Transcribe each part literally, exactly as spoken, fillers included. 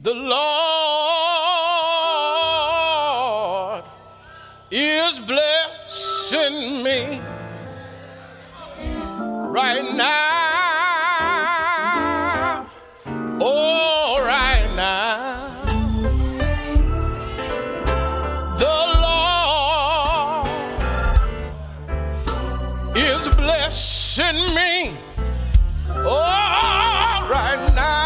The Lord is blessing me right now. Oh, right now. The Lord is blessing me. Oh, right now.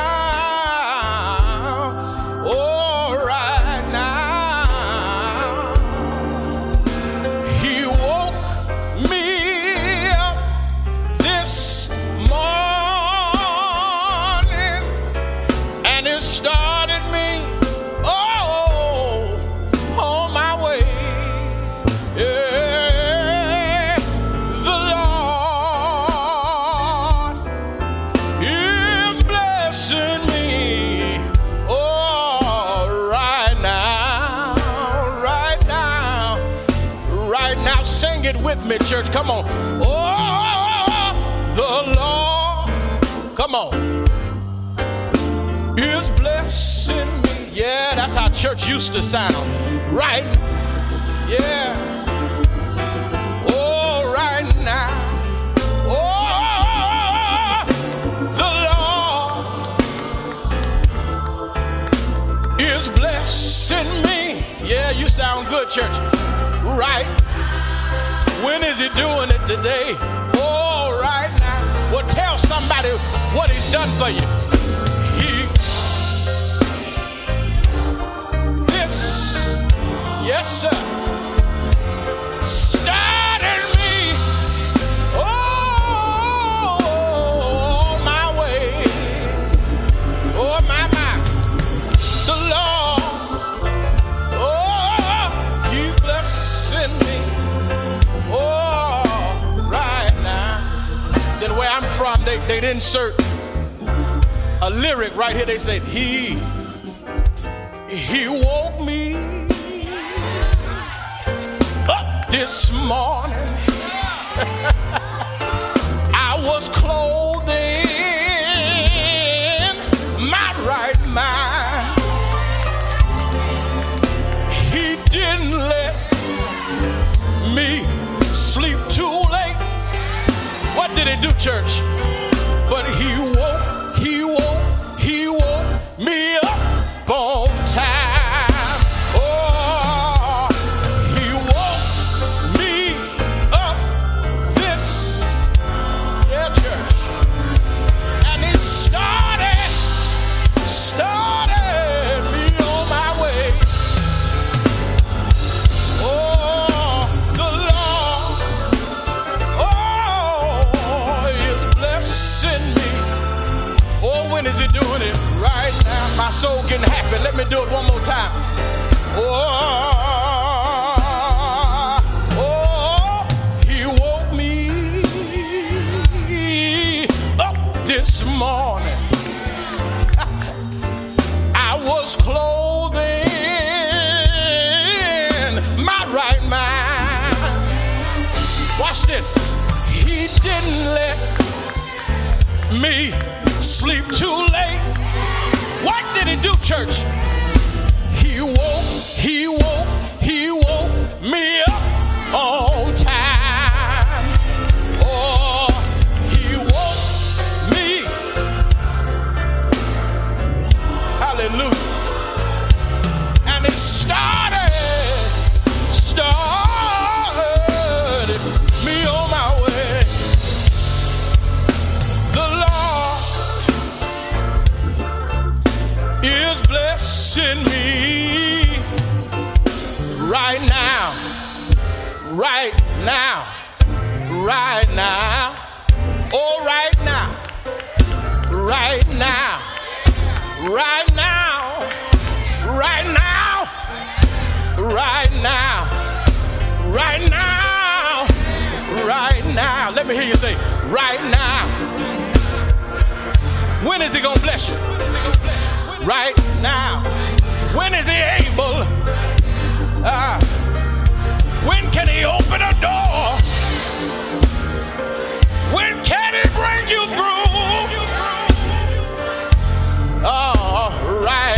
Me, church, come on. Oh, the Lord, come on, is blessing me. Yeah, that's how church used to sound, right? Yeah. Oh, right now. Oh, the Lord is blessing me. Yeah, you sound good, church. Right. When is he doing it today? Oh, right now. Well, tell somebody what he's done for you. He, this, yes, sir, started me, oh, my way. Oh, my, my. The Lord, oh, he's blessing me. Where I'm from, they, they'd insert a lyric right here. They said, he, he woke me up this morning. I was clothed in my right mind. He didn't let me sleep too late. What did he do, church? But he woke, he woke, he woke me up on time. Oh, he woke me up this, yeah, church. And he started, started me on my way. Oh, the me. Oh, when is he doing it? Right now. My soul getting happy. Let me do it one more time. Oh, oh, he woke me up this morning. I was clothed in my right mind. Watch this. He didn't let me sleep too late. What did he do, church? He woke, he woke, he woke me up on time. Oh, he woke me. Hallelujah. And it started, started me on my way. Blessing me right now, right now, right now, oh, right now, right now, right now, right now, right now, right now, right now. Let me hear you say, right now. When is he gonna bless you? Right now. When is he able? Uh, when can he open a door? When can he bring you through? Oh, right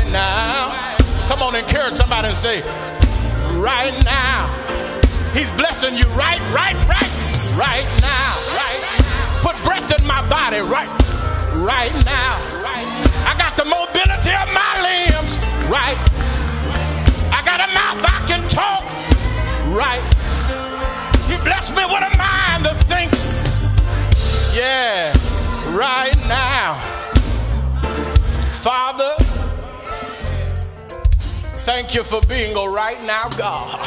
on, encourage somebody and say, right now. He's blessing you right, right, right, right now. Right now. Put breath in my body right, right now. Right now. I got the mobility of my limbs. Right. I got a mouth I can talk. Right. He blessed me with a mind to think. Yeah. Right now. Father, thank you for being a right now God.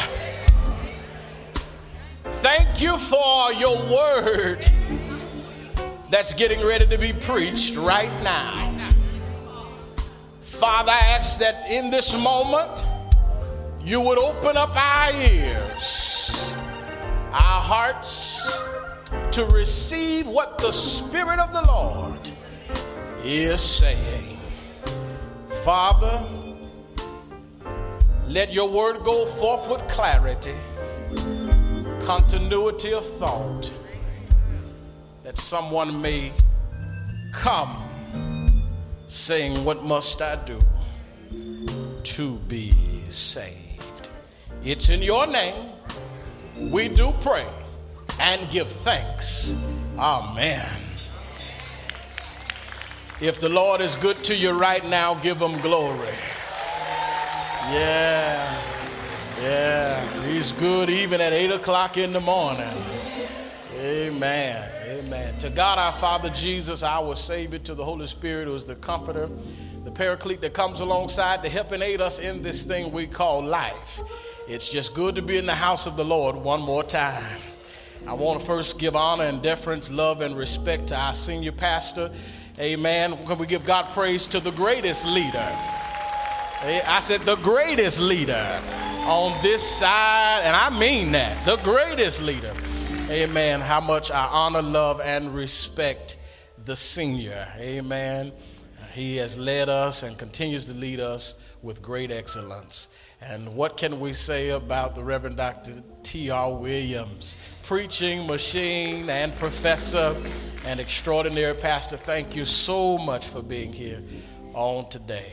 Thank you for your word that's getting ready to be preached right now. Father, I ask that in this moment you would open up our ears, our hearts, to receive what the Spirit of the Lord is saying. Father, let your word go forth with clarity, continuity of thought, that someone may come saying, what must I do to be saved? It's in your name we do pray and give thanks. Amen. If the Lord is good to you right now, give him glory. Yeah, yeah, he's good even at eight o'clock in the morning. Amen, amen. To God our Father, Jesus, our Savior, to the Holy Spirit, who is the Comforter, the Paraclete that comes alongside to help and aid us in this thing we call life. It's just good to be in the house of the Lord one more time. I want to first give honor and deference, love and respect to our senior pastor. Amen. Can we give God praise to the greatest leader? I said the greatest leader on this side, and I mean that, the greatest leader. Amen. How much I honor, love, and respect the senior. Amen. He has led us and continues to lead us with great excellence. And what can we say about the Reverend Doctor T R Williams, preaching machine and professor and extraordinary pastor? Thank you so much for being here on today.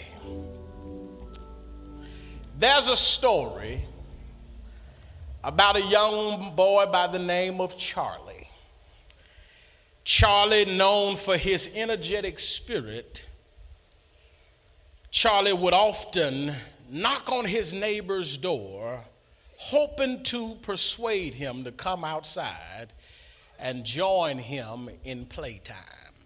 There's a story about a young boy by the name of Charlie. Charlie, known for his energetic spirit, Charlie would often knock on his neighbor's door, hoping to persuade him to come outside and join him in playtime.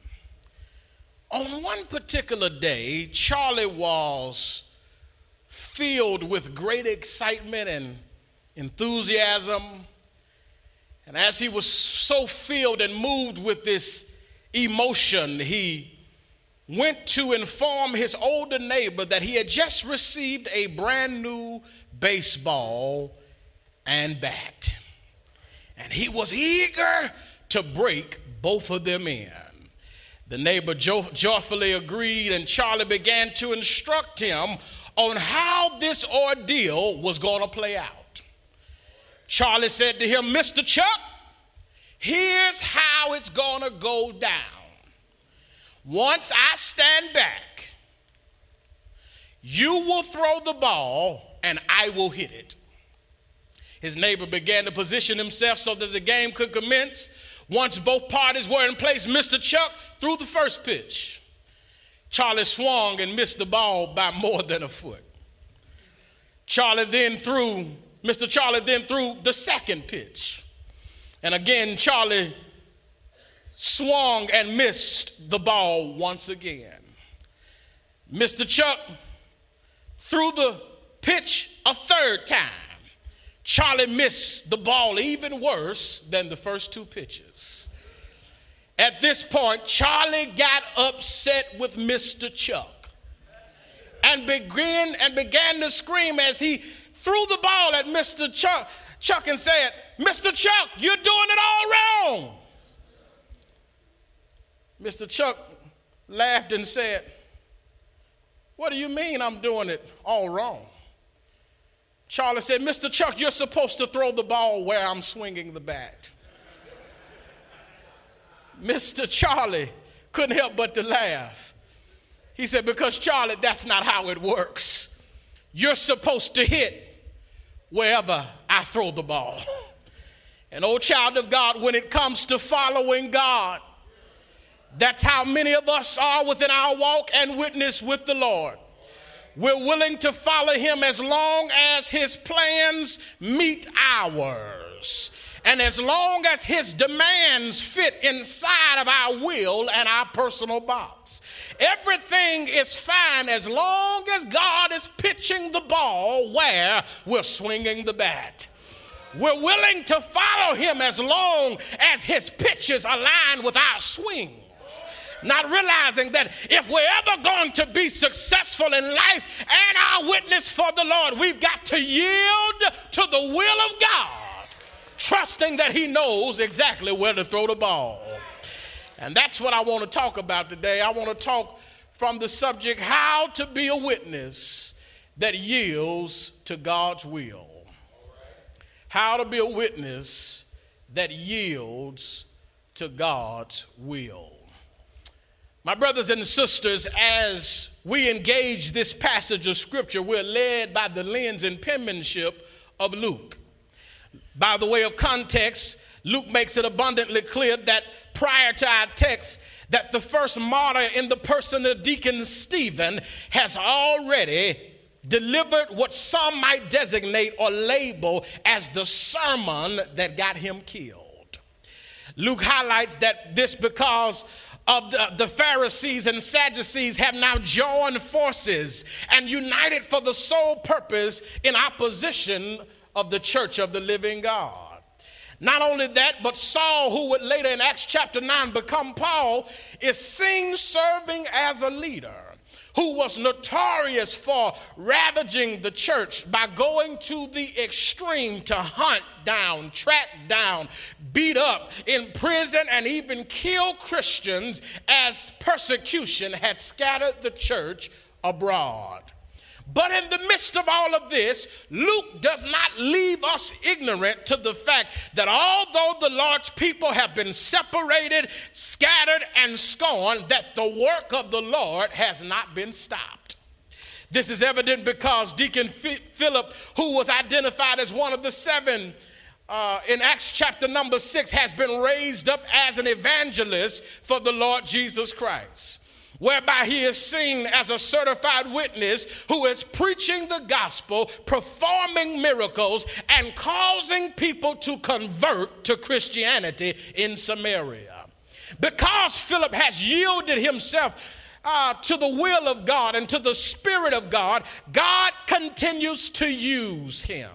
On one particular day, Charlie was filled with great excitement and enthusiasm. And as he was so filled and moved with this emotion, he went to inform his older neighbor that he had just received a brand new baseball and bat. And he was eager to break both of them in. The neighbor jo- joyfully agreed, and Charlie began to instruct him on how this ordeal was going to play out. Charlie said to him, Mister Chuck, here's how it's going to go down. Once I stand back, you will throw the ball and I will hit it. His neighbor began to position himself so that the game could commence. Once both parties were in place, Mister Chuck threw the first pitch. Charlie swung and missed the ball by more than a foot. Charlie then threw, Mister Charlie then threw the second pitch. And again, Charlie swung and missed the ball once again. Mister Chuck threw the pitch a third time. Charlie missed the ball even worse than the first two pitches. At this point, Charlie got upset with Mister Chuck and began and began to scream as he threw the ball at Mister Chuck, Chuck and said, Mister Chuck, you're doing it all wrong. Mister Chuck laughed and said, what do you mean I'm doing it all wrong? Charlie said, Mister Chuck, you're supposed to throw the ball where I'm swinging the bat. Mister Charlie couldn't help but to laugh. He said, because Charlie, that's not how it works. you're supposed to hit wherever I throw the ball. And oh, child of God, when it comes to following God, that's how many of us are within our walk and witness with the Lord. We're willing to follow him as long as his plans meet ours, and as long as his demands fit inside of our will and our personal box. Everything is fine as long as God is pitching the ball where we're swinging the bat. We're willing to follow him as long as his pitches align with our swings. Not realizing that if we're ever going to be successful in life and our witness for the Lord, we've got to yield to the will of God, trusting that he knows exactly where to throw the ball. And that's what I want to talk about today. I want to talk from the subject, how to be a witness that yields to God's will. How to be a witness that yields to God's will. My brothers and sisters, as we engage this passage of scripture, we're led by the lens and penmanship of Luke. By the way of context, Luke makes it abundantly clear that prior to our text, that the first martyr in the person of Deacon Stephen has already delivered what some might designate or label as the sermon that got him killed. Luke highlights that this because of the, the Pharisees and Sadducees have now joined forces and united for the sole purpose in opposition of the church of the living God. Not only that, but Saul, who would later in Acts chapter nine become Paul, is seen serving as a leader who was notorious for ravaging the church by going to the extreme to hunt down, track down, beat up, imprison, and even kill Christians as persecution had scattered the church abroad. But in the midst of all of this, Luke does not leave us ignorant to the fact that although the Lord's people have been separated, scattered, and scorned, that the work of the Lord has not been stopped. This is evident because Deacon Philip, who was identified as one of the seven uh, in Acts chapter number six, has been raised up as an evangelist for the Lord Jesus Christ, whereby he is seen as a certified witness who is preaching the gospel, performing miracles, and causing people to convert to Christianity in Samaria. Because Philip has yielded himself uh, to the will of God and to the Spirit of God, God continues to use him,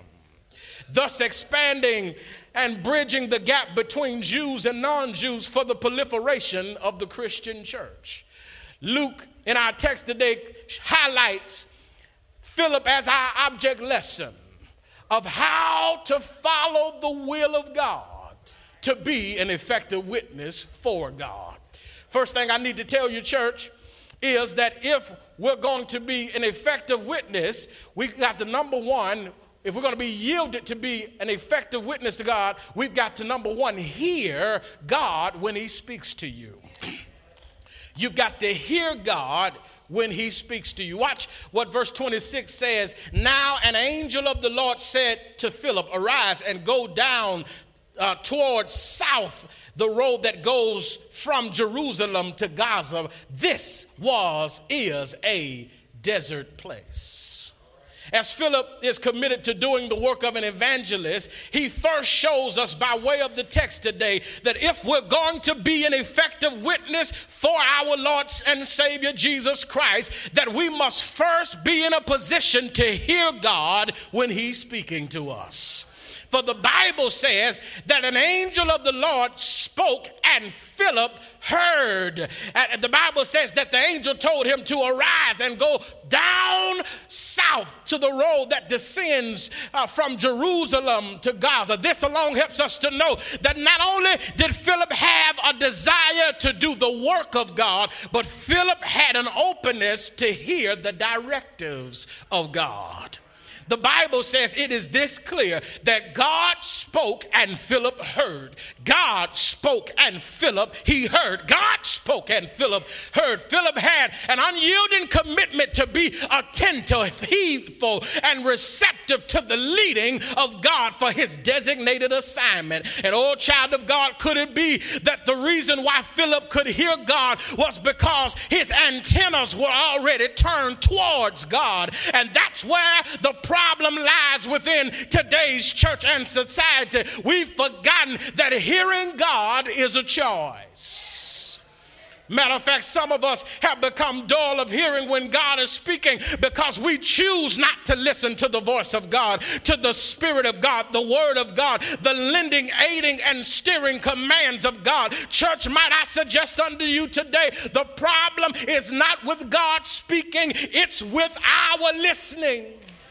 thus expanding and bridging the gap between Jews and non-Jews for the proliferation of the Christian church. Luke, in our text today, highlights Philip as our object lesson of how to follow the will of God to be an effective witness for God. First thing I need to tell you, church, is that if we're going to be an effective witness, we've got to, number one, if we're going to be yielded to be an effective witness to God, we've got to, number one, hear God when he speaks to you. You've got to hear God when he speaks to you. Watch what verse twenty-six says. Now an angel of the Lord said to Philip, arise and go down uh, towards south, the road that goes from Jerusalem to Gaza. This was, is a desert place. As Philip is committed to doing the work of an evangelist, he first shows us by way of the text today that if we're going to be an effective witness for our Lord and Savior Jesus Christ, that we must first be in a position to hear God when he's speaking to us. For the Bible says that an angel of the Lord spoke and Philip heard. And the Bible says that the angel told him to arise and go down south to the road that descends uh, from Jerusalem to Gaza. This alone helps us to know that not only did Philip have a desire to do the work of God, but Philip had an openness to hear the directives of God. The Bible says it is this clear that God spoke and Philip heard. God spoke and Philip, he heard. God spoke and Philip heard. Philip had an unyielding commitment to be attentive, heedful, and receptive to the leading of God for his designated assignment. And oh, child of God, could it be that the reason why Philip could hear God was because his antennas were already turned towards God? And that's where the problem lies within today's church and society. We've forgotten that hearing God is a choice. Matter of fact, some of us have become dull of hearing when God is speaking because we choose not to listen to the voice of God, to the Spirit of God, the Word of God, the lending, aiding, and steering commands of God. Church, might I suggest unto you today, the problem is not with God speaking, it's with our listening.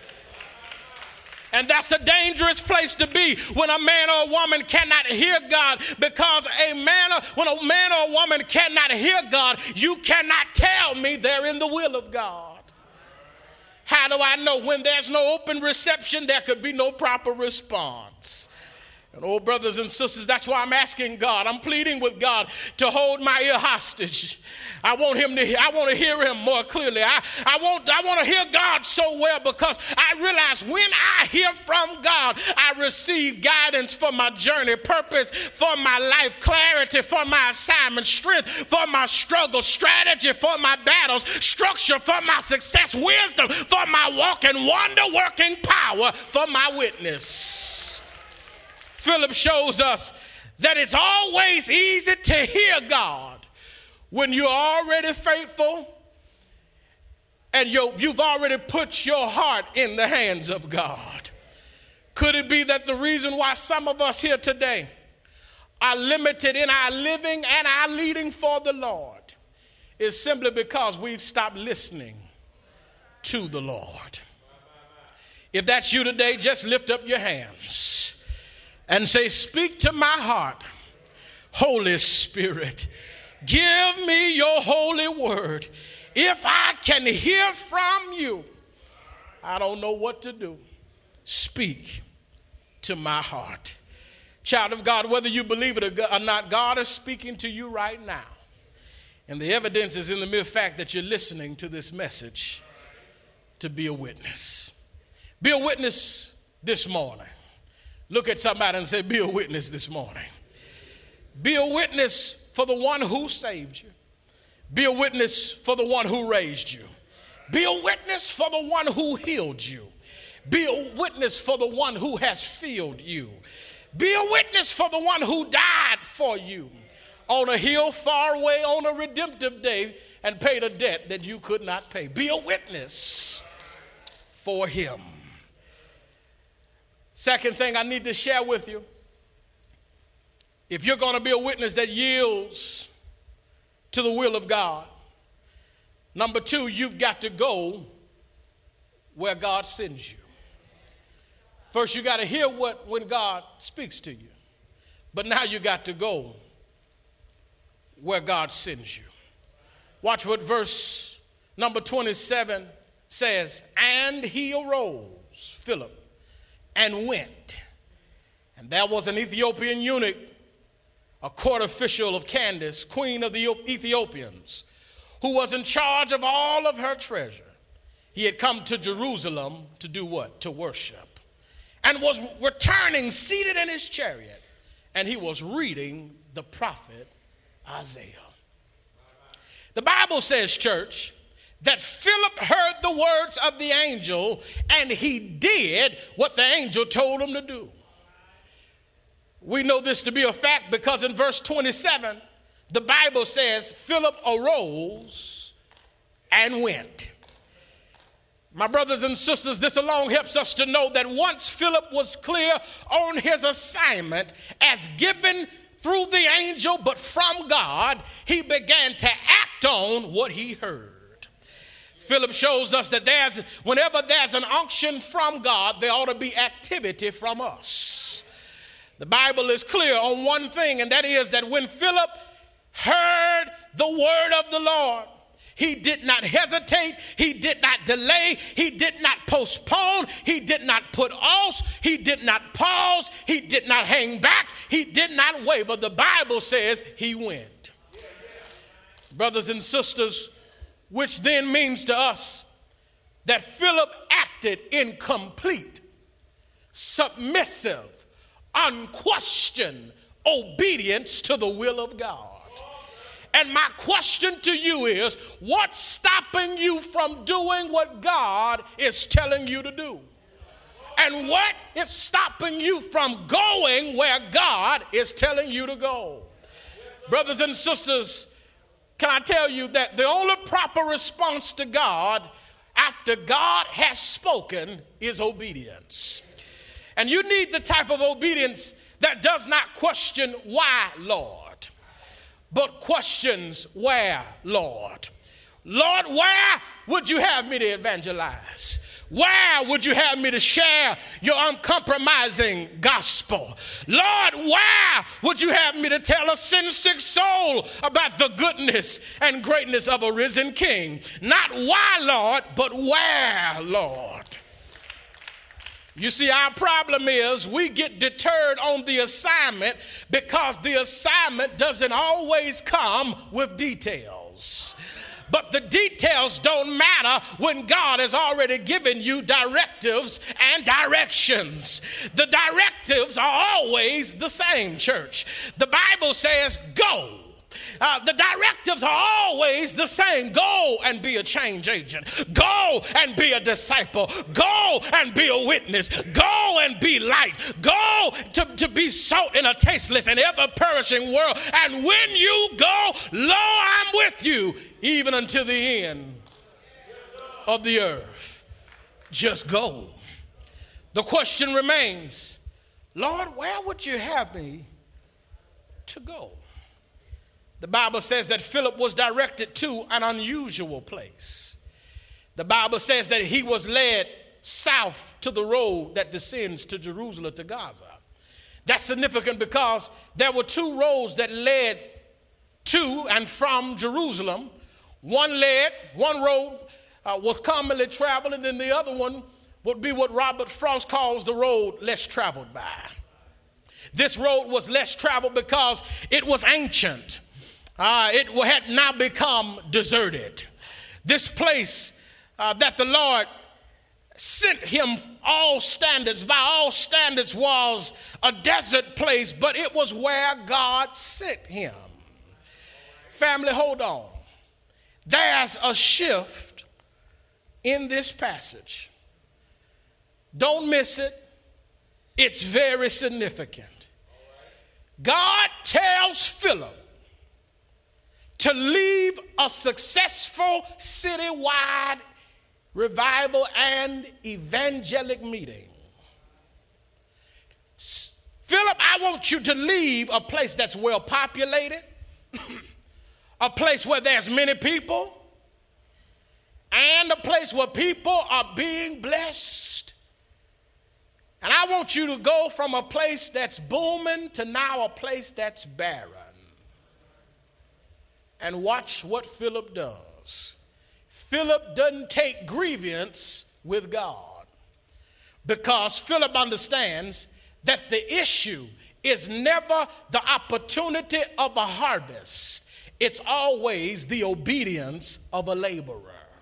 And that's a dangerous place to be when a man or a woman cannot hear God, because a man or, when a man or a woman cannot hear God, you cannot tell me they're in the will of God. How do I know? When there's no open reception, there could be no proper response. And oh, brothers and sisters, that's why I'm asking God, I'm pleading with God to hold my ear hostage. I want him to, I want to hear him more clearly. I, I want, I want to hear God so well, because I realize when I hear from God, I receive guidance for my journey, purpose for my life, clarity for my assignment, strength for my struggle, strategy for my battles, structure for my success, wisdom for my walk, and wonder-working power for my witness. Philip shows us that it's always easy to hear God when you're already faithful and you're, you've already put your heart in the hands of God. Could it be that the reason why some of us here today are limited in our living and our leading for the Lord is simply because we've stopped listening to the Lord? If that's you today, just lift up your hands and say, speak to my heart, Holy Spirit. Give me your holy word. If I can hear from you, I don't know what to do. Speak to my heart. Child of God, whether you believe it or not, God is speaking to you right now. And the evidence is in the mere fact that you're listening to this message to be a witness. Be a witness this morning. Look at somebody and say, be a witness this morning. Be a witness for the one who saved you. Be a witness for the one who raised you. Be a witness for the one who healed you. Be a witness for the one who has filled you. Be a witness for the one who died for you on a hill far away on a redemptive day and paid a debt that you could not pay. Be a witness for him. Second thing I need to share with you, if you're going to be a witness that yields to the will of God, number two, you've got to go where God sends you. First, you got to hear what when God speaks to you. But now you got to go where God sends you. Watch what verse number twenty-seven says. And he arose, Philip, and went. And there was an Ethiopian eunuch, a court official of Candace, queen of the Ethiopians, who was in charge of all of her treasure. He had come to Jerusalem to do what? To worship. And was returning seated in his chariot. And he was reading the prophet Isaiah. The Bible says, church, that Philip heard the words of the angel and he did what the angel told him to do. We know this to be a fact because in verse twenty-seven, the Bible says Philip arose and went. My brothers and sisters, this alone helps us to know that once Philip was clear on his assignment as given through the angel but from God, he began to act on what he heard. Philip shows us that there's, whenever there's an unction from God, there ought to be activity from us. The Bible is clear on one thing, and that is that when Philip heard the word of the Lord, He did not hesitate. He did not delay. He did not postpone. He did not put off. He did not pause. He did not hang back. He did not waver. The Bible says he went. Brothers and sisters, which then means to us that Philip acted in complete, submissive, unquestioned obedience to the will of God. And my question to you is, what's stopping you from doing what God is telling you to do? And what is stopping you from going where God is telling you to go? Brothers and sisters, can I tell you that the only proper response to God after God has spoken is obedience. And you need the type of obedience that does not question why, Lord, but questions where, Lord. Lord, where would you have me to evangelize? Where would you have me to share your uncompromising gospel? Lord, where would you have me to tell a sin-sick soul about the goodness and greatness of a risen King? Not why, Lord, but where, Lord. You see, our problem is we get deterred on the assignment because the assignment doesn't always come with details. But the details don't matter when God has already given you directives and directions. The directives are always the same, church. The Bible says, go. Uh, the directives are always the same. Go and be a change agent. Go and be a disciple. Go and be a witness. Go and be light. Go to, to be salt in a tasteless and ever-perishing world. And when you go, lo, I'm with you, even until the end of the earth. Just go. The question remains, Lord, where would you have me to go? The Bible says that Philip was directed to an unusual place. The Bible says that he was led south to the road that descends to Jerusalem, to Gaza. That's significant because there were two roads that led to and from Jerusalem. One led, one road uh, was commonly traveled, and then the other one would be what Robert Frost calls the road less traveled by. This road was less traveled because it was ancient. Uh, it had now become deserted. This place uh, that the Lord sent him all standards, by all standards, was a desert place, but it was where God sent him. Family, hold on. There's a shift in this passage. Don't miss it. It's very significant. God tells Philip to leave a successful citywide revival and evangelic meeting. Philip, I want you to leave a place that's well populated, a place where there's many people, and a place where people are being blessed. And I want you to go from a place that's booming to now a place that's barren. And watch what Philip does. Philip doesn't take grievance with God because Philip understands that the issue is never the opportunity of a harvest. It's always the obedience of a laborer.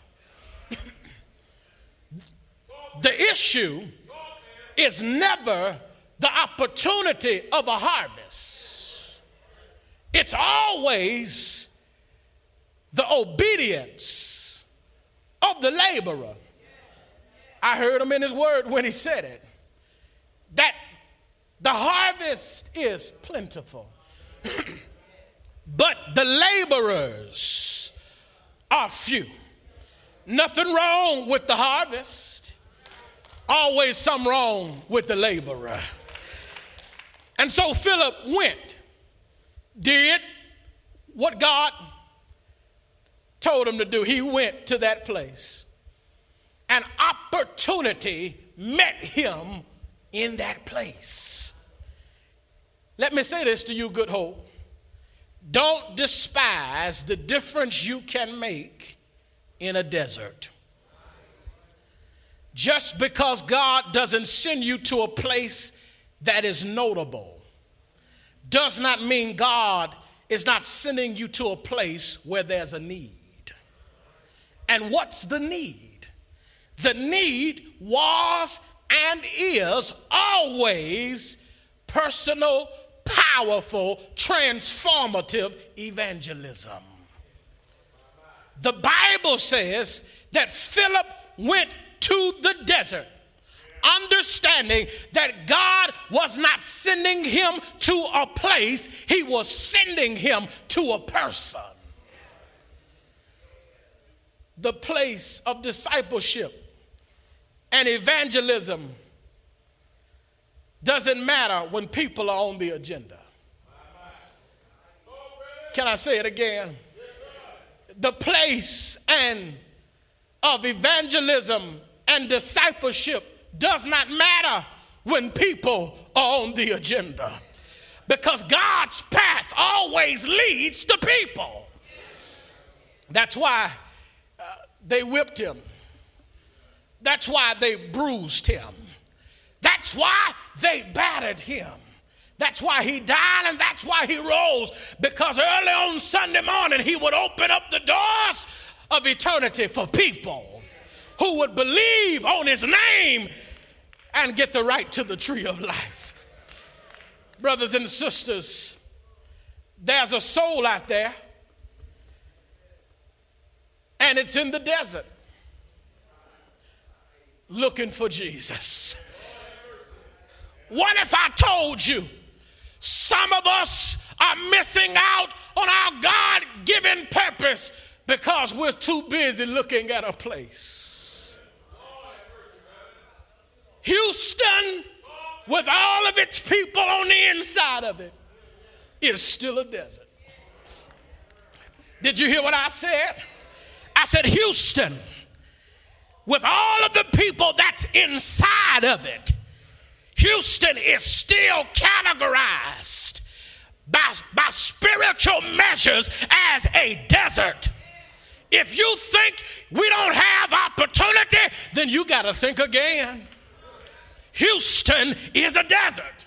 The issue is never the opportunity of a harvest. It's always the obedience of the laborer. I heard him in his word when he said it, that the harvest is plentiful, but the laborers are few. Nothing wrong with the harvest, always something wrong with the laborer. And so Philip went, did what God told him to do. He went to that place. An opportunity met him in that place. Let me say this to you, Good Hope. Don't despise the difference you can make in a desert. Just because God doesn't send you to a place that is notable does not mean God is not sending you to a place where there's a need. And what's the need? The need was and is always personal, powerful, transformative evangelism. The Bible says that Philip went to the desert, understanding that God was not sending him to a place, he was sending him to a person. The place of discipleship and evangelism doesn't matter when people are on the agenda. Can I say it again? The place and of evangelism and discipleship does not matter when people are on the agenda, because God's path always leads to people. That's why uh, they whipped him. That's why they bruised him. That's why they battered him. That's why he died, and that's why he rose, because early on Sunday morning he would open up the doors of eternity for people who would believe on his name and get the right to the tree of life. Brothers and sisters, there's a soul out there, and it's in the desert looking for Jesus. What if I told you some of us are missing out on our God-given purpose because we're too busy looking at a place? Houston, with all of its people on the inside of it, is still a desert. Did you hear what I said? I said Houston, with all of the people that's inside of it, Houston is still categorized by, by spiritual measures as a desert. If you think we don't have opportunity, then you got to think again. Houston is a desert,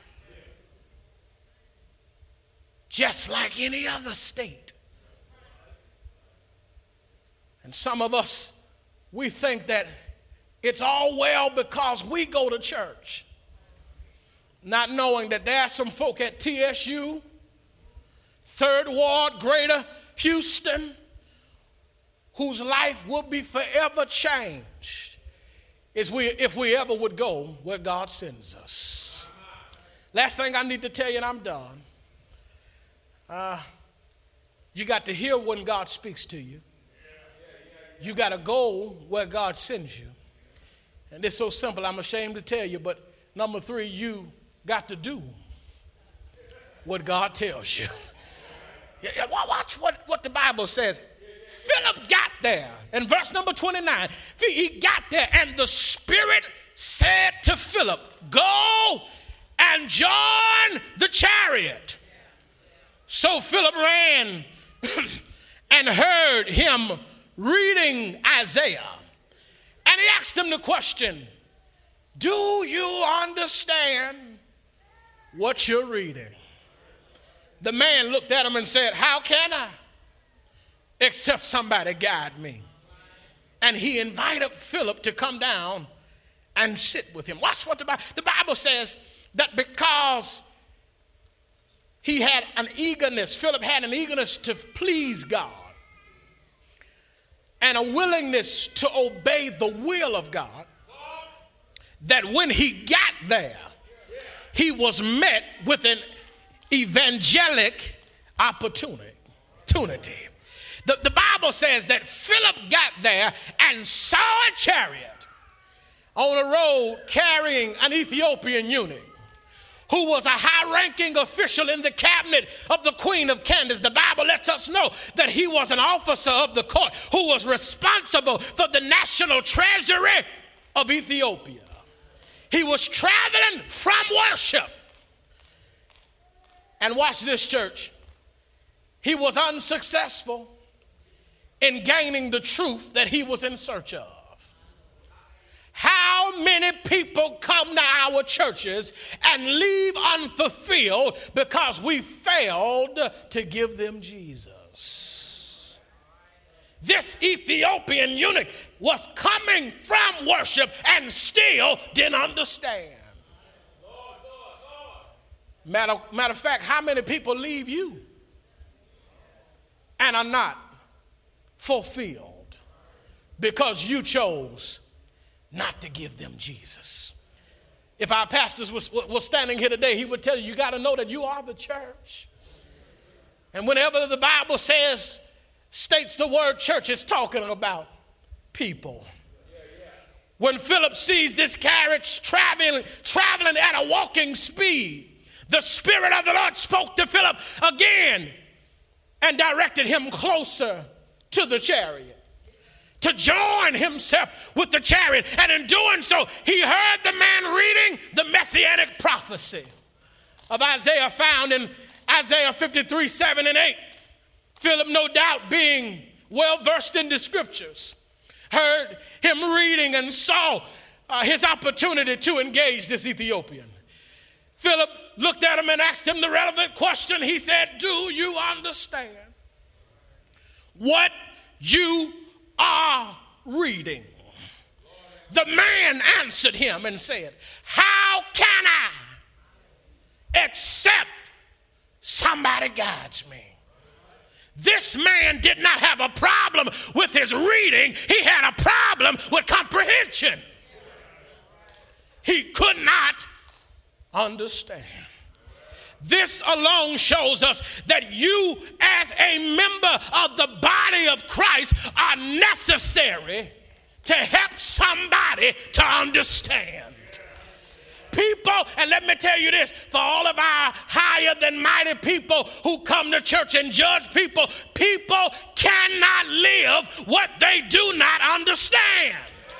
just like any other state. And some of us, we think that it's all well because we go to church, not knowing that there are some folk at T S U, Third Ward, Greater Houston, whose life will be forever changed is we, if we ever would go where God sends us. Last thing I need to tell you, and I'm done. Uh, you got to hear when God speaks to you. You got to go where God sends you. And it's so simple, I'm ashamed to tell you, but number three, you got to do what God tells you. Watch what, what the Bible says. Philip got there. In verse number twenty-nine, he got there, and the Spirit said to Philip, go and join the chariot. So Philip ran and heard him reading Isaiah. And he asked him the question, do you understand what you're reading? The man looked at him and said, how can I? Except somebody guide me. And he invited Philip to come down and sit with him. Watch what the Bible, the Bible says, that because he had an eagerness, Philip had an eagerness to please God and a willingness to obey the will of God, that when he got there, he was met with an evangelic opportunity. The, the Bible says that Philip got there and saw a chariot on a road carrying an Ethiopian eunuch who was a high-ranking official in the cabinet of the Queen of Candace. The Bible lets us know that he was an officer of the court who was responsible for the national treasury of Ethiopia. He was traveling from worship. And watch this, church. He was unsuccessful in gaining the truth that he was in search of. How many people come to our churches and leave unfulfilled because we failed to give them Jesus? This Ethiopian eunuch was coming from worship and still didn't understand. Matter, matter of fact, how many people leave you and are not fulfilled because you chose not to give them Jesus? If our pastors was, was standing here today, he would tell you, you got to know that you are the church. And whenever the Bible says, states the word church, it's talking about people. When Philip sees this carriage traveling, traveling at a walking speed, the Spirit of the Lord spoke to Philip again and directed him closer to the chariot to join himself with the chariot. And in doing so, he heard the man reading the messianic prophecy of Isaiah found in Isaiah fifty-three, seven and eight. Philip, no doubt being well versed in the scriptures, heard him reading and saw uh, his opportunity to engage this Ethiopian. Philip looked at him and asked him the relevant question. He said, do you understand what you are reading? The man answered him and said, how can I except somebody guides me? This man did not have a problem with his reading. He had a problem with comprehension. He could not understand. This alone shows us that you as a member of the body of Christ are necessary to help somebody to understand. People, and let me tell you this, for all of our higher than mighty people who come to church and judge people, people cannot live what they do not understand.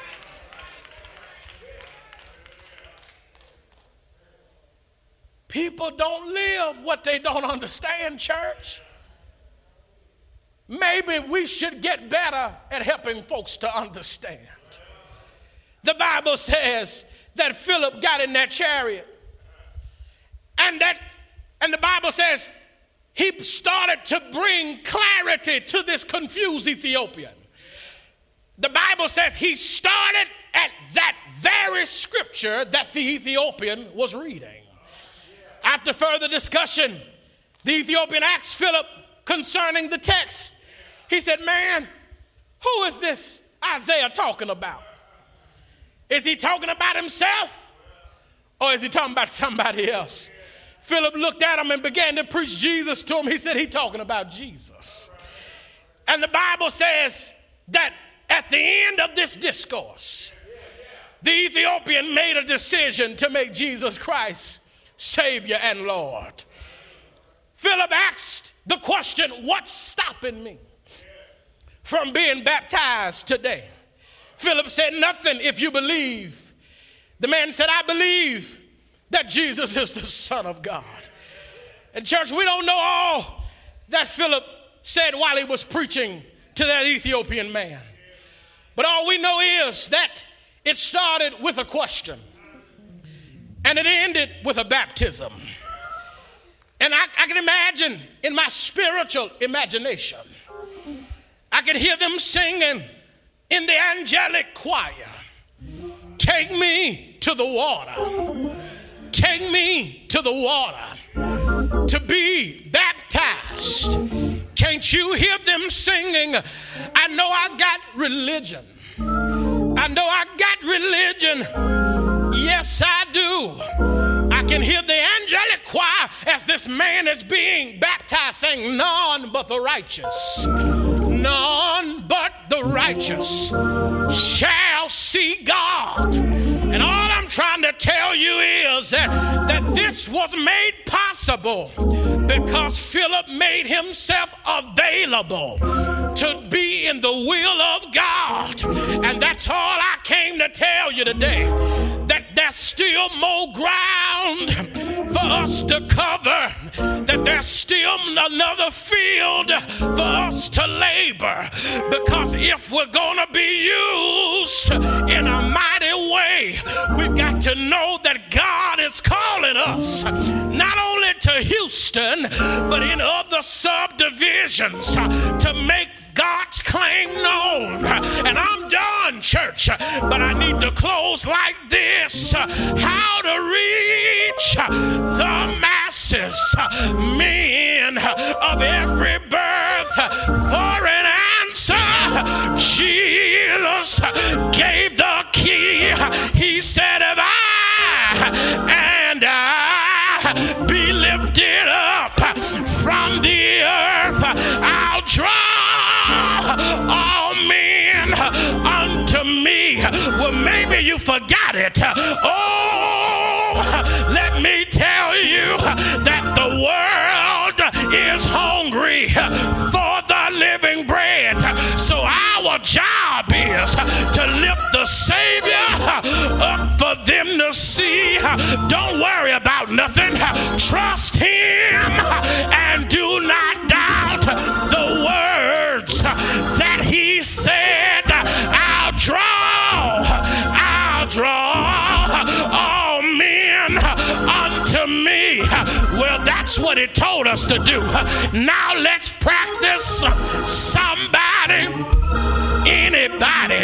People don't live what they don't understand, church. Maybe we should get better at helping folks to understand. The Bible says that Philip got in that chariot, and that, and the Bible says he started to bring clarity to this confused Ethiopian. The Bible says he started at that very scripture that the Ethiopian was reading. After further discussion, the Ethiopian asked Philip concerning the text. He said, man, who is this Isaiah talking about? Is he talking about himself, or is he talking about somebody else? Philip looked at him and began to preach Jesus to him. He said, he's talking about Jesus. And the Bible says that at the end of this discourse, the Ethiopian made a decision to make Jesus Christ Savior and Lord. Philip asked the question, what's stopping me from being baptized today? Philip said, nothing if you believe. The man said, I believe that Jesus is the Son of God. And church, we don't know all that Philip said while he was preaching to that Ethiopian man. But all we know is that it started with a question. And it ended with a baptism. And I, I can imagine in my spiritual imagination, I could hear them singing in the angelic choir, take me to the water, take me to the water to be baptized. Can't you hear them singing? I know I've got religion. I know I've got religion. Yes, I do. I can hear the angelic choir as this man is being baptized saying, none but the righteous, none but the righteous shall see God. And all I'm trying to tell you is that, that this was made possible because Philip made himself available to be in the will of God. And that's all I came to tell you today. That there's still more ground ground for us to cover, that there's still another field for us to labor. Because if we're gonna be used in a mighty way, we've got to know that God is calling us not only to Houston, but in other subdivisions to make God's claim known. And I'm done, church, but I need to close like this. How to reach the masses, men of every birth. For an answer, Jesus gave the key. He said, if I and I be lifted up from the earth, I'll draw all men unto me. Well, maybe you forgot it. Oh, let me tell you that the world is hungry for the living bread. So our job is to lift the Savior up for them to see. Don't worry about nothing. Trust Him and do not doubt the words that He said. I'll draw, I'll draw all men unto me. Well, that's what He told us to do. Now let's practice. Somebody, anybody,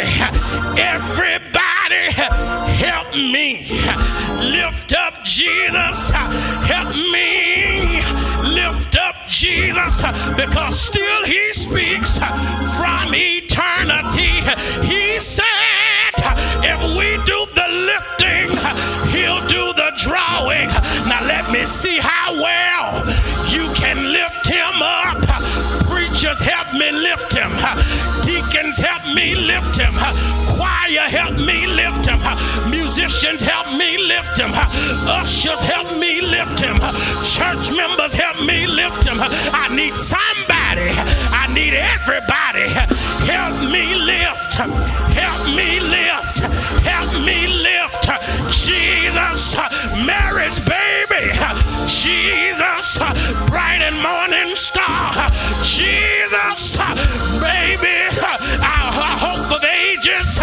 everybody, help me lift up Jesus. Help me lift up Jesus, because still He speaks from eternity. He said, if we do the lifting, He'll do the drawing. Now let me see how well you can lift Him up. Preachers, help me lift Him. Deacons, help me lift Him. Choir, help me lift Him. Musicians, help me lift Him. Ushers, help me lift Him. Church members, help me lift Him. I need somebody. I need everybody. Help me lift. Help me lift. Help me lift. Jesus, Mary's baby. Jesus, bright and morning star. Jesus, baby, our hope of ages.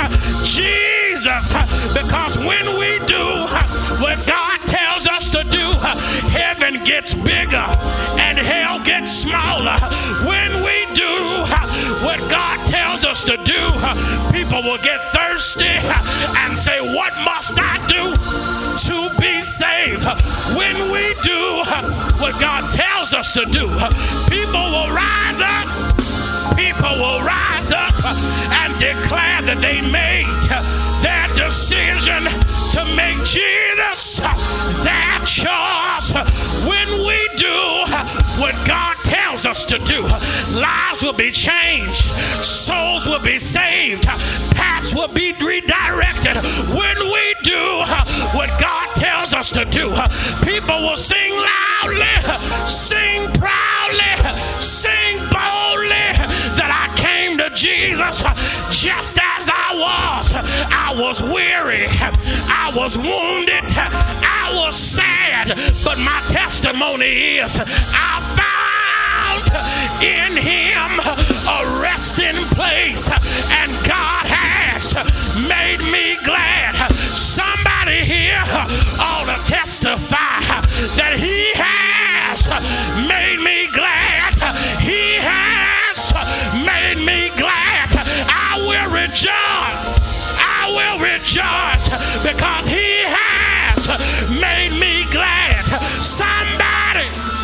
Jesus, because when we do what God tells us to do, heaven gets bigger and hell gets smaller. When we do what God tells us to do, people will get thirsty and say, what must I do to be saved? When we do what God tells us to do, people will rise up. People will rise up and declare that they made their decision to make Jesus their choice. When we do what God tells us to do, lives will be changed, souls will be saved, paths will be redirected. When we do what God tells us to do, people will sing loudly, sing proudly, sing boldly that I came to Jesus just as I was. I was weary, I was wounded, I was sad, but my testimony is I found in Him a resting place, and God has made me glad. Somebody here ought to testify that He has made me glad. He has made me glad. I will rejoice. I will rejoice because He has made me glad. Somebody,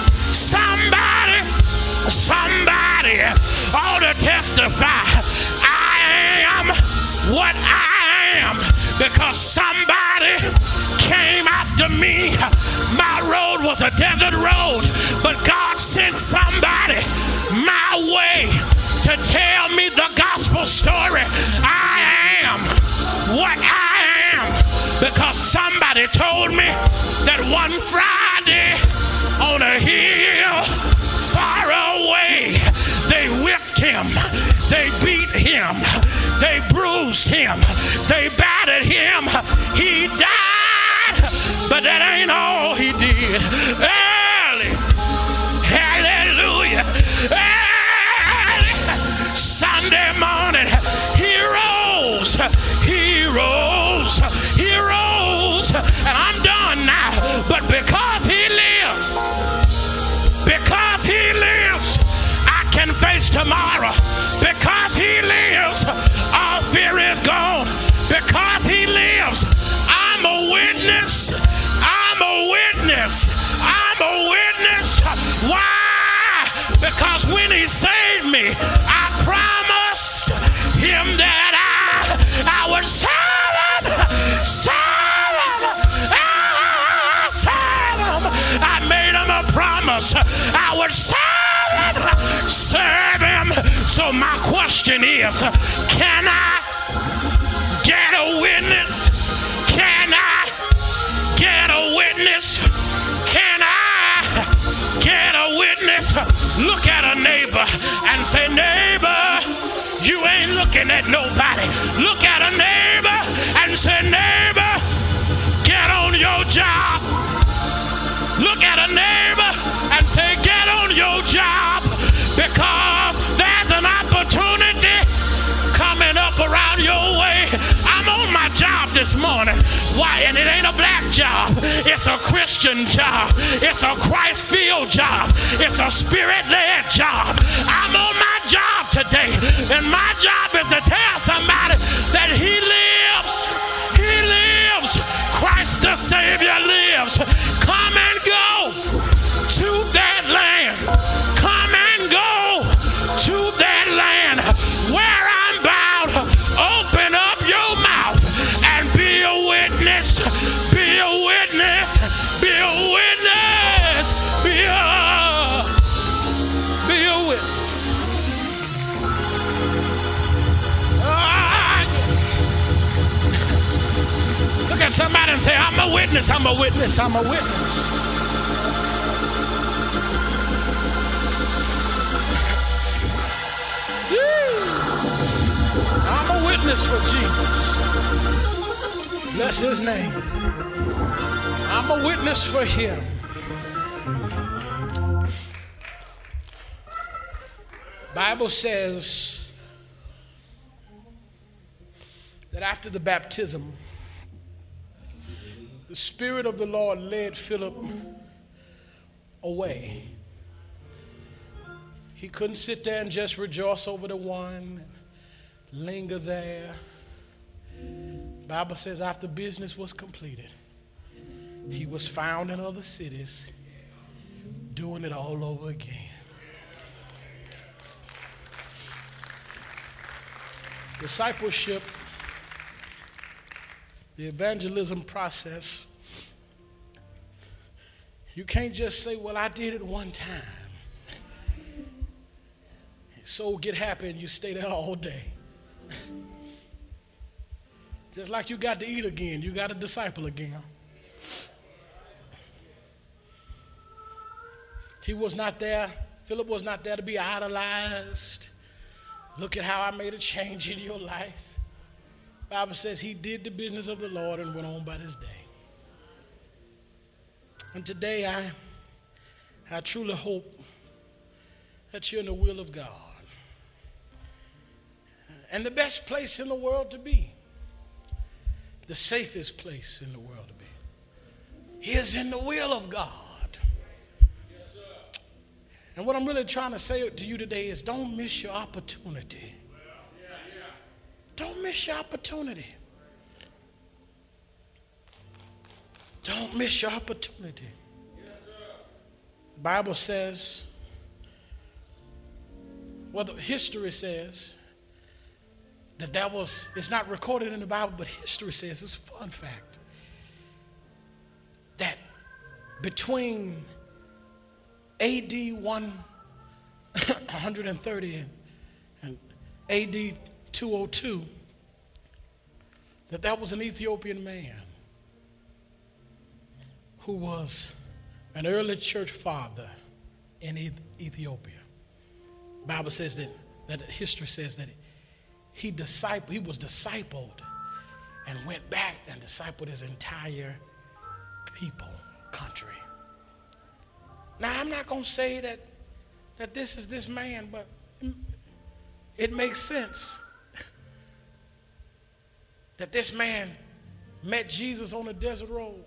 somebody, somebody ought to testify. I am what I am because somebody came after me. My road was a desert road, but God sent somebody my way to tell me the gospel story. I am what I am because somebody told me that one Friday on a hill far away, they whipped Him, they beat Him, they bruised Him, they battered Him. He died, but that ain't all. rose, he rose, and I'm done now. But because he lives, because he lives, I can face tomorrow. Because he lives, all fear is gone. Because he lives, I'm a witness. I'm a witness. I'm a witness. Why? Because when he saved me, I promised him that I, I would serve him, serve him, ah, serve him. I made him a promise. I would serve him, serve him. So my question is, can I get a witness? Can I get a witness? Can I get a witness? Look at a neighbor and say, neighbor, you ain't looking at nobody. Look at a neighbor and say, neighbor, get on your job. Look at a neighbor and say, get on your job, because there's an opportunity coming up around your way. I'm on my job this morning. Why? And it ain't a black job. It's a Christian job. It's a Christ-filled job. It's a spirit-led job. I'm on my job today, and my job is to tell somebody that he lives. He lives. Christ the Savior lives. Come and go to that land. Come and go to that land where I'm bound. Open up your mouth and be a witness. Be a witness. Be a witness. Be a, be a witness. Ah. Look at somebody and say, I'm a witness. I'm a witness. I'm a witness. I'm a witness for Jesus. Bless his name. I'm a witness for him. Bible says that after the baptism, the Spirit of the Lord led Philip away. He couldn't sit there and just rejoice over the one, linger there. Bible says after business was completed, he was found in other cities doing it all over again. Discipleship, the evangelism process, you can't just say, well, I did it one time. So get happy and you stay there all day. Just like you got to eat again, you got to disciple again. He was not there, Philip was not there to be idolized. Look at how I made a change in your life. The Bible says he did the business of the Lord and went on by his day. And today I, I truly hope that you're in the will of God. And the best place in the world to be, the safest place in the world to be, is in the will of God. Yes, sir. And what I'm really trying to say to you today is don't miss your opportunity. Well, yeah, yeah. Don't miss your opportunity. Don't miss your opportunity. Yes, sir. The Bible says, well, the history says, that that was, it's not recorded in the Bible, but history says, it's a fun fact, that between A D one thirty and, and A D two oh two, that that was an Ethiopian man who was an early church father in Ethiopia. The Bible says that, that history says that He disciple, he was discipled and went back and discipled his entire people, country. Now, I'm not going to say that, that this is this man, but it makes sense. that this man met Jesus on a desert road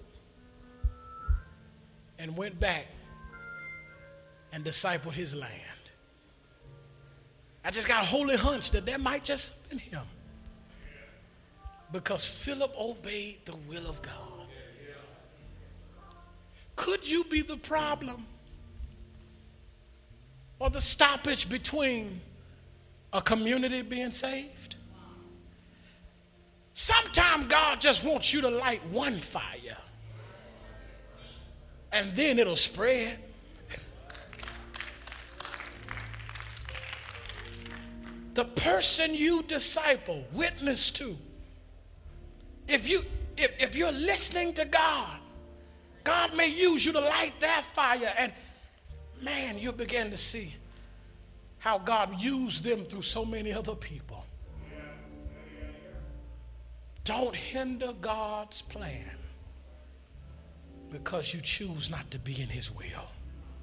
and went back and discipled his land. I just got a holy hunch that that might just have been him, because Philip obeyed the will of God. Could you be the problem or the stoppage between a community being saved? Sometimes God just wants you to light one fire, and then it'll spread. The person you disciple, witness to, if you if, if you're listening to God, God may use you to light that fire, and man, you begin to see how God used them through so many other people. Don't hinder God's plan because you choose not to be in his will.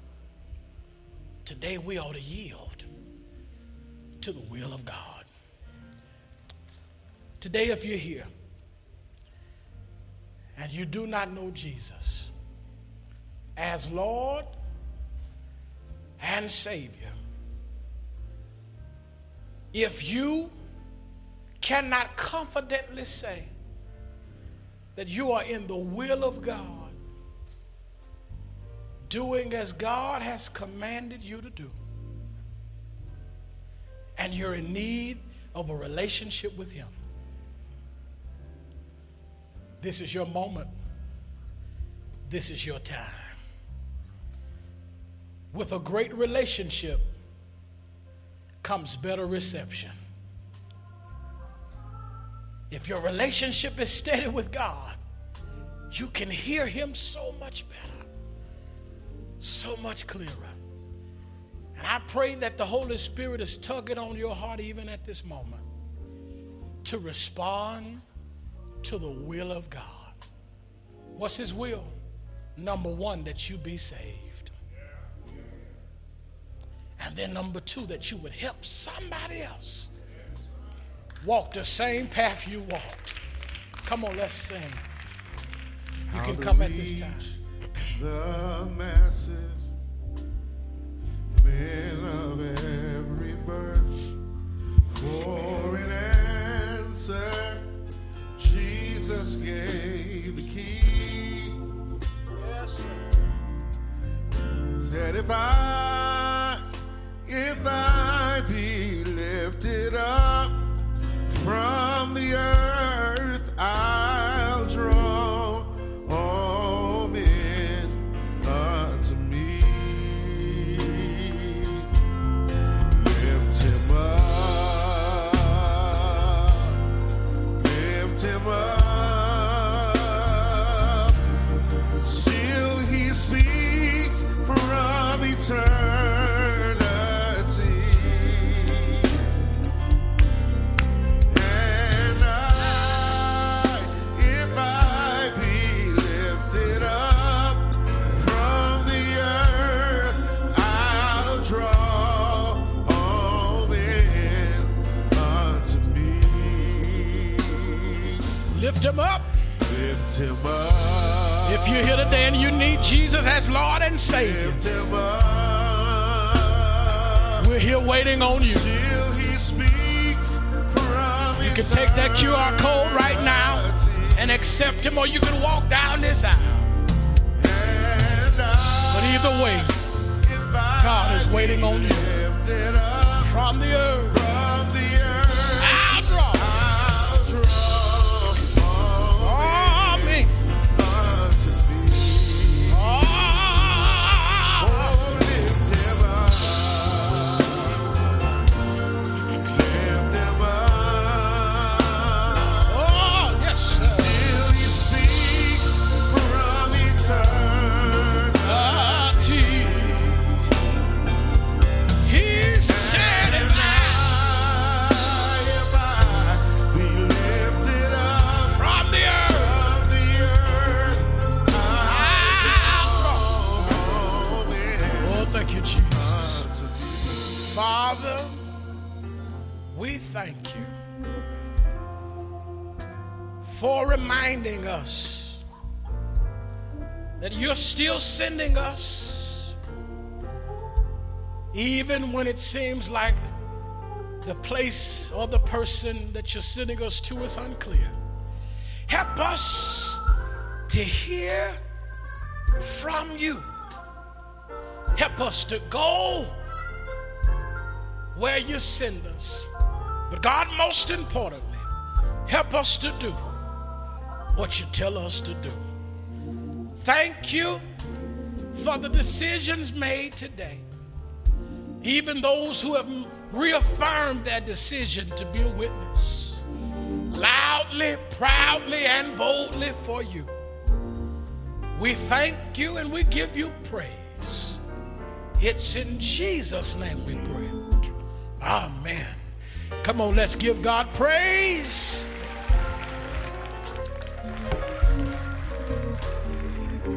Today we ought to yield to the will of God. Today, if you're here and you do not know Jesus as Lord and Savior, if you cannot confidently say that you are in the will of God, doing as God has commanded you to do, and you're in need of a relationship with him, this is your moment. This is your time. With a great relationship comes better reception. If your relationship is steady with God, you can hear him so much better, so much clearer. And I pray that the Holy Spirit is tugging on your heart even at this moment to respond to the will of God. What's his will? Number one, that you be saved. And then number two, that you would help somebody else walk the same path you walked. Come on, let's sing. You can come at this time. The masses, men of every birth, for an answer Jesus gave the key. Yes, sir. Said if I, if I be lifted up from the earth, I'll draw all men unto me. Lift him up, lift him up. Still he speaks from eternity. And I, if I be lifted up from the earth, I'll draw all men unto me. Lift him up. Lift him up. If you're here today and you need Jesus as Lord and Savior, Lift him up. we're here waiting on you. Still he speaks from You can take that Q R code right now and accept him, or you can walk down this aisle. But either way, God is waiting on you. From the earth, I'll draw all me. Oh, yes, sir. Still he speaks from eternity. He said it now. If I be lifted reminding us that you're still sending us, even when it seems like the place or the person that you're sending us to is unclear. Help us to hear from you. Help us to go where you send us. But God, most importantly, help us to do what you tell us to do. Thank you for the decisions made today. Even those who have reaffirmed their decision to be a witness, loudly, proudly, and boldly for you. We thank you and we give you praise. It's in Jesus' name we pray. Amen. Come on, let's give God praise.